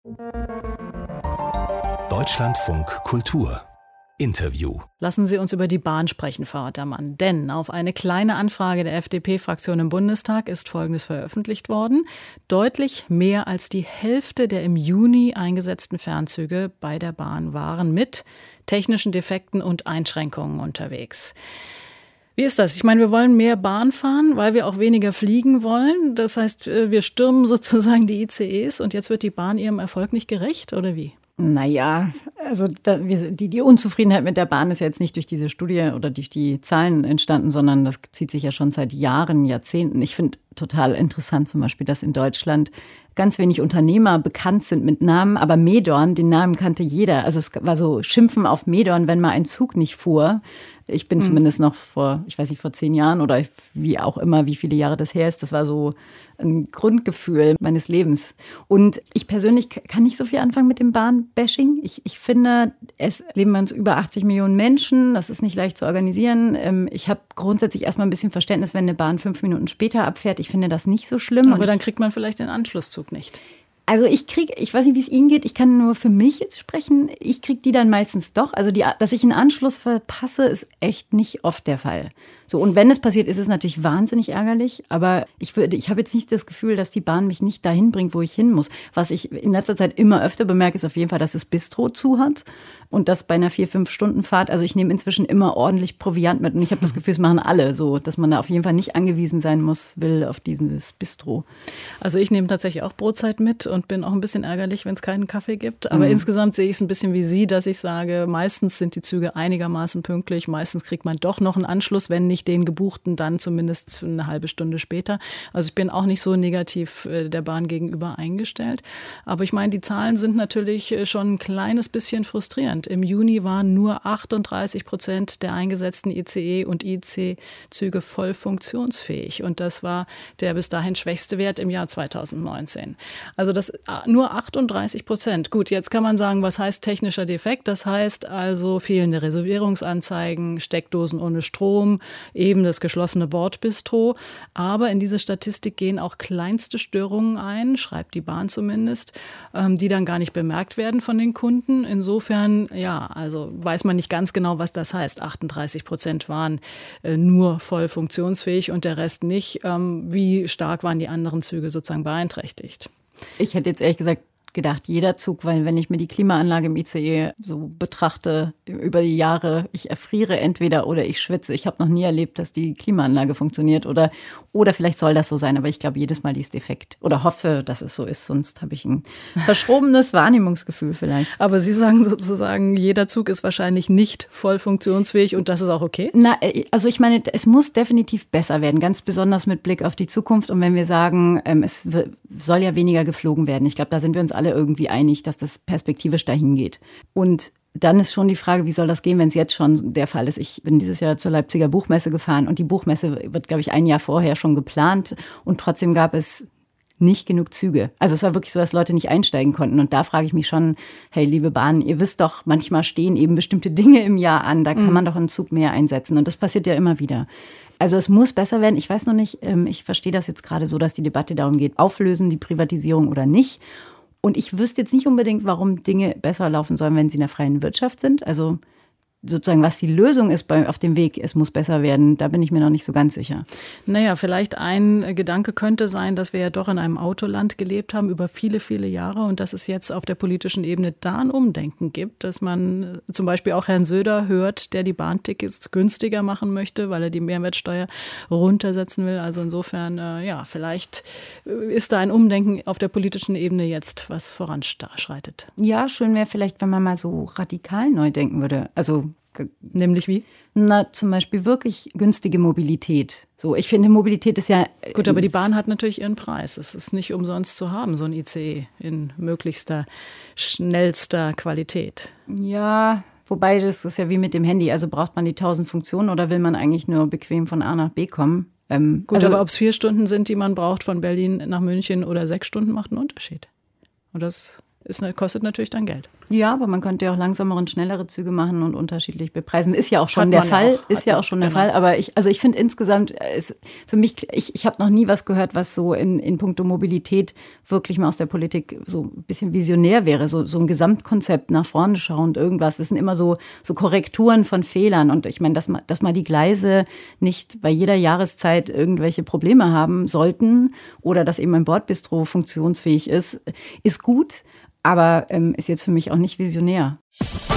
Deutschlandfunk Kultur Interview. Lassen Sie uns über die Bahn sprechen, Frau Ottermann. Denn auf eine kleine Anfrage der FDP-Fraktion im Bundestag ist Folgendes veröffentlicht worden. Deutlich mehr als die Hälfte der im Juni eingesetzten Fernzüge bei der Bahn waren mit technischen Defekten und Einschränkungen unterwegs. Wie ist das? Ich meine, wir wollen mehr Bahn fahren, weil wir auch weniger fliegen wollen. Das heißt, wir stürmen sozusagen die ICEs und jetzt wird die Bahn ihrem Erfolg nicht gerecht, oder wie? Naja, also die Unzufriedenheit mit der Bahn ist ja jetzt nicht durch diese Studie oder durch die Zahlen entstanden, sondern das zieht sich ja schon seit Jahren, Jahrzehnten. Ich finde total interessant zum Beispiel, dass in Deutschland ganz wenig Unternehmer bekannt sind mit Namen, aber Medorn, den Namen kannte jeder. Also es war so Schimpfen auf Medorn, wenn mal ein Zug nicht fuhr. Ich bin zumindest noch vor 10 Jahren oder wie auch immer, wie viele Jahre das her ist. Das war so ein Grundgefühl meines Lebens. Und ich persönlich kann nicht so viel anfangen mit dem Bahnbashing. Ich finde, es leben bei uns über 80 Millionen Menschen. Das ist nicht leicht zu organisieren. Ich habe grundsätzlich erstmal ein bisschen Verständnis, wenn eine Bahn 5 Minuten später abfährt. Ich finde das nicht so schlimm. Aber dann kriegt man vielleicht den Anschlusszug nicht. Also ich weiß nicht, wie es Ihnen geht, ich kann nur für mich jetzt sprechen, ich kriege die dann meistens doch. Also dass ich einen Anschluss verpasse, ist echt nicht oft der Fall. So, und wenn es passiert, ist es natürlich wahnsinnig ärgerlich, aber ich habe jetzt nicht das Gefühl, dass die Bahn mich nicht dahin bringt, wo ich hin muss. Was ich in letzter Zeit immer öfter bemerke, ist auf jeden Fall, dass das Bistro zu hat und das bei einer 4-5-Stunden-Fahrt. Also ich nehme inzwischen immer ordentlich Proviant mit und ich habe das Gefühl, es machen alle so, dass man da auf jeden Fall nicht angewiesen sein will auf dieses Bistro. Also ich nehme tatsächlich auch Brotzeit mit und bin auch ein bisschen ärgerlich, wenn es keinen Kaffee gibt. Aber insgesamt sehe ich es ein bisschen wie Sie, dass ich sage, meistens sind die Züge einigermaßen pünktlich. Meistens kriegt man doch noch einen Anschluss, wenn nicht den gebuchten, dann zumindest eine halbe Stunde später. Also ich bin auch nicht so negativ der Bahn gegenüber eingestellt. Aber ich meine, die Zahlen sind natürlich schon ein kleines bisschen frustrierend. Im Juni waren nur 38% der eingesetzten ICE- und IC-Züge voll funktionsfähig. Und das war der bis dahin schwächste Wert im Jahr 2019. Also das nur 38%. Gut, jetzt kann man sagen, was heißt technischer Defekt? Das heißt also fehlende Reservierungsanzeigen, Steckdosen ohne Strom, eben das geschlossene Bordbistro. Aber in diese Statistik gehen auch kleinste Störungen ein, schreibt die Bahn zumindest, die dann gar nicht bemerkt werden von den Kunden. Insofern, ja, also weiß man nicht ganz genau, was das heißt. 38% waren nur voll funktionsfähig und der Rest nicht. Wie stark waren die anderen Züge sozusagen beeinträchtigt? Ich hätte jetzt ehrlich gesagt gedacht, jeder Zug, weil wenn ich mir die Klimaanlage im ICE so betrachte über die Jahre, ich erfriere entweder oder ich schwitze. Ich habe noch nie erlebt, dass die Klimaanlage funktioniert oder vielleicht soll das so sein, aber ich glaube jedes Mal, die ist defekt oder hoffe, dass es so ist, sonst habe ich ein verschrobenes Wahrnehmungsgefühl vielleicht. Aber Sie sagen sozusagen, jeder Zug ist wahrscheinlich nicht voll funktionsfähig und das ist auch okay? Na, also ich meine, es muss definitiv besser werden, ganz besonders mit Blick auf die Zukunft und wenn wir sagen, es soll ja weniger geflogen werden. Ich glaube, da sind wir uns alle irgendwie einig, dass das perspektivisch dahin geht. Und dann ist schon die Frage, wie soll das gehen, wenn es jetzt schon der Fall ist. Ich bin dieses Jahr zur Leipziger Buchmesse gefahren und die Buchmesse wird, glaube ich, ein Jahr vorher schon geplant und trotzdem gab es nicht genug Züge. Also es war wirklich so, dass Leute nicht einsteigen konnten. Und da frage ich mich schon, hey, liebe Bahn, ihr wisst doch, manchmal stehen eben bestimmte Dinge im Jahr an. Da kann man doch einen Zug mehr einsetzen. Und das passiert ja immer wieder. Also es muss besser werden. Ich weiß noch nicht, ich verstehe das jetzt gerade so, dass die Debatte darum geht, auflösen die Privatisierung oder nicht. Und ich wüsste jetzt nicht unbedingt, warum Dinge besser laufen sollen, wenn sie in der freien Wirtschaft sind. Also sozusagen, was die Lösung ist auf dem Weg, es muss besser werden, da bin ich mir noch nicht so ganz sicher. Naja, vielleicht ein Gedanke könnte sein, dass wir ja doch in einem Autoland gelebt haben über viele, viele Jahre und dass es jetzt auf der politischen Ebene da ein Umdenken gibt, dass man zum Beispiel auch Herrn Söder hört, der die Bahntickets günstiger machen möchte, weil er die Mehrwertsteuer runtersetzen will. Also insofern, ja, vielleicht ist da ein Umdenken auf der politischen Ebene jetzt, was voranschreitet. Ja, schön wäre vielleicht, wenn man mal so radikal neu denken würde. Also nämlich wie? Na, zum Beispiel wirklich günstige Mobilität. So, ich finde, Mobilität ist ja... Gut, aber die Bahn hat natürlich ihren Preis. Es ist nicht umsonst zu haben, so ein ICE in möglichster, schnellster Qualität. Ja, wobei das ist ja wie mit dem Handy. Also braucht man die 1000 Funktionen oder will man eigentlich nur bequem von A nach B kommen? Gut, also, aber ob es 4 Stunden sind, die man braucht von Berlin nach München oder 6 Stunden, macht einen Unterschied. Und das kostet natürlich dann Geld. Ja, aber man könnte ja auch langsamere und schnellere Züge machen und unterschiedlich bepreisen. Ist ja auch schon der Fall. Ist ja auch schon der Fall. Aber ich finde insgesamt, für mich, ich habe noch nie was gehört, was so in puncto Mobilität wirklich mal aus der Politik so ein bisschen visionär wäre. So ein Gesamtkonzept nach vorne schauend, irgendwas. Das sind immer so Korrekturen von Fehlern. Und ich meine, dass mal die Gleise nicht bei jeder Jahreszeit irgendwelche Probleme haben sollten oder dass eben ein Bordbistro funktionsfähig ist gut. Aber ist jetzt für mich auch nicht visionär.